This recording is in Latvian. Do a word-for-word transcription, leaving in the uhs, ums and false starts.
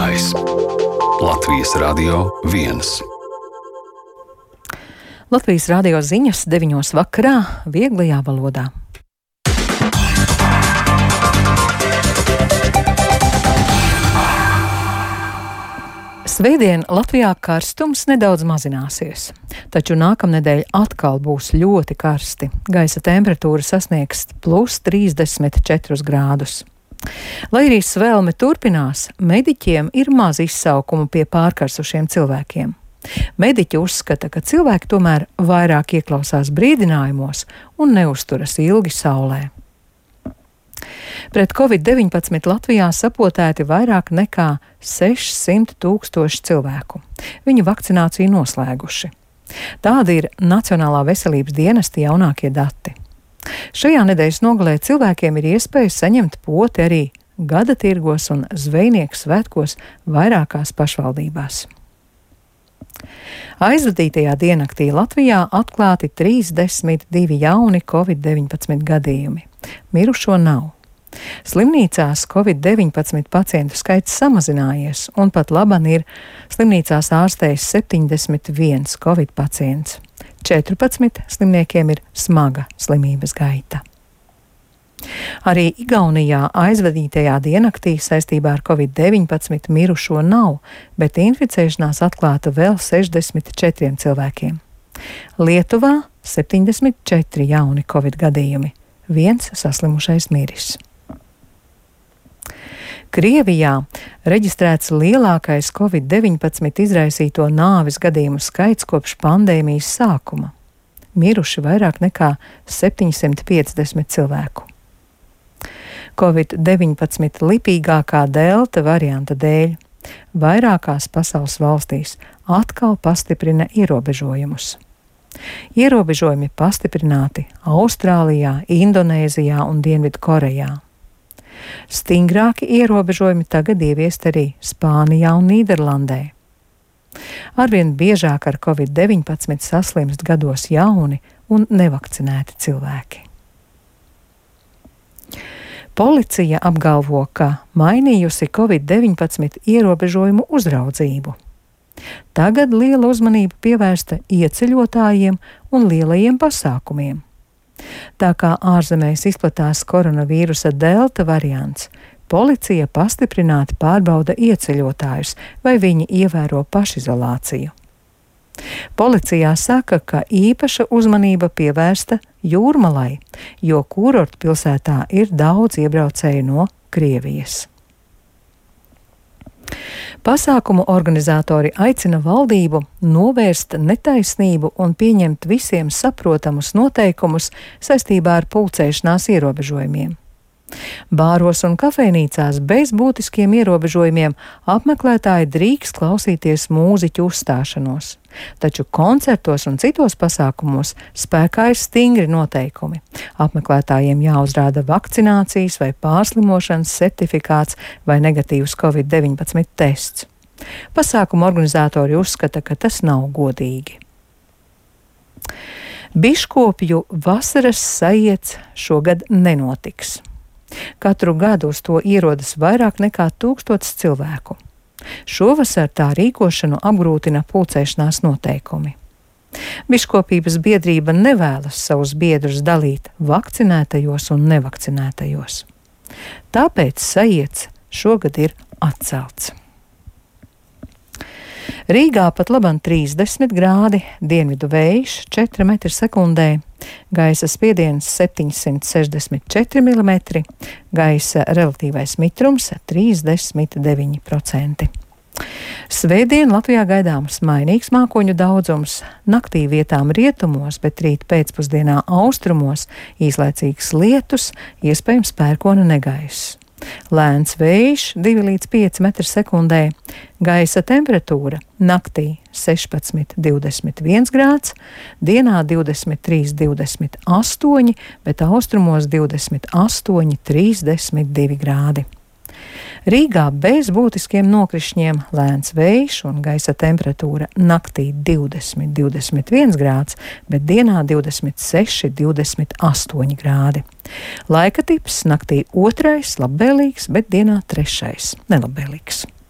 Galvenais Latvijas Radio viens. Latvijas radio ziņas deviņos vakarā vieglajā valodā. Svētdien Latvijā karstums nedaudz mazināsies, taču nākamnedēļ atkal būs ļoti karsti. Gaisa temperatūra sasniegs plus trīsdesmit četrus grādus. Lai arī svelme turpinās, mediķiem ir maz izsaukumu pie pārkarsušiem cilvēkiem. Mediķi uzskata, ka cilvēki tomēr vairāk ieklausās brīdinājumos un neuzturas ilgi saulē. Pret covid deviņpadsmit Latvijā sapotēti vairāk nekā sešsimt tūkstoši cilvēku. Viņi vakcināciju noslēguši. Tādi ir Nacionālā veselības dienesta jaunākie dati. Šajā nedēļas nogalē cilvēkiem ir iespēja saņemt poti arī gada tirgos un zvejnieku svētkos vairākās pašvaldībās. Aizvadītajā diennaktī Latvijā atklāti trīsdesmit divi jauni covid deviņpadsmit gadījumi. Mirušo nav. Slimnīcās covid deviņpadsmit pacientu skaits samazinājies, un pat laban ir slimnīcās ārstējis septiņdesmit viens covid pacients. četrpadsmit slimniekiem ir smaga slimības gaita. Arī Igaunijā aizvadītajā diennaktī saistībā ar covid deviņpadsmit mirušo nav, bet inficēšanās atklāta vēl sešdesmit četriem cilvēkiem. Lietuvā septiņdesmit četri jauni covid gadījumi, viens saslimušais miris. Krievijā reģistrēts lielākais covid deviņpadsmit izraisīto nāves gadījumu skaits kopš pandēmijas sākuma. Miruši vairāk nekā septiņsimt piecdesmit cilvēku. covid deviņpadsmit lipīgākā delta varianta dēļ vairākās pasaules valstīs atkal pastiprina ierobežojumus. Ierobežojumi pastiprināti Austrālijā, Indonēzijā un Dienvidkorejā. Stingrāki ierobežojumi tagad ieviest arī Spānijā un Nīderlandē. Arvien biežāk ar covid deviņpadsmit saslimst gados jauni un nevakcinēti cilvēki. Policija apgalvo, ka mainījusi covid deviņpadsmit ierobežojumu uzraudzību. Tagad liela uzmanība pievērsta ieceļotājiem un lielajiem pasākumiem. Tā kā ārzemēs izplatās koronavīrusa delta variants, policija pastiprināti pārbauda ieceļotājus, vai viņi ievēro pašizolāciju. Policijā saka, ka īpaša uzmanība pievērsta Jūrmalai, jo kurortu pilsētā ir daudz iebraucēju no Krievijas. Pasākumu organizatori aicina valdību novērst netaisnību un pieņemt visiem saprotamus noteikumus saistībā ar pulcēšanās ierobežojumiem. Bāros un kafejnīcās bez būtiskiem ierobežojumiem apmeklētāji drīkst klausīties mūziķu uzstāšanos, taču koncertos un citos pasākumos spēkā ir stingri noteikumi. Apmeklētājiem jāuzrāda vakcinācijas vai pārslimošanas certifikāts vai negatīvs covid deviņpadsmit tests. Pasākumu organizatori uzskata, ka tas nav godīgi. Biškopju vasaras sajiets šogad nenotiks. Katru gadu uz to ierodas vairāk nekā tūkstots cilvēku. Šovasar tā rīkošanu apgrūtina pulcēšanās noteikumi. Biškopības biedrība nevēlas savus biedrus dalīt vakcinētajos un nevakcinētajos. Tāpēc sajiets šogad ir atcelts. Rīgā pat laban trīsdesmit grādi, dienvidu vējš četri metri sekundē, gaisa spiediens septiņsimt sešdesmit četri milimetri, gaisa relatīvais mitrums trīsdesmit deviņi procenti. Svētdien Latvijā gaidāms mainīgs mākoņu daudzums, naktī vietām rietumos, bet rīt pēcpusdienā austrumos īslaicīgs lietus, iespējams pērkona negaiss. Lēns vējš divi līdz pieci metri sekundē, gaisa temperatūra naktī sešpadsmit divdesmit viens grāds, dienā divdesmit trīs divdesmit astoņi, bet austrumos divdesmit astoņi trīsdesmit divi grādi. Rīgā bez būtiskiem nokrišņiem lēns vējš un gaisa temperatūra naktī divdesmit divdesmit viens grāds, bet dienā divdesmit seši divdesmit astoņi grādi. Laika tips naktī otrais labvēlīgs, bet dienā trešais nelabvēlīgs.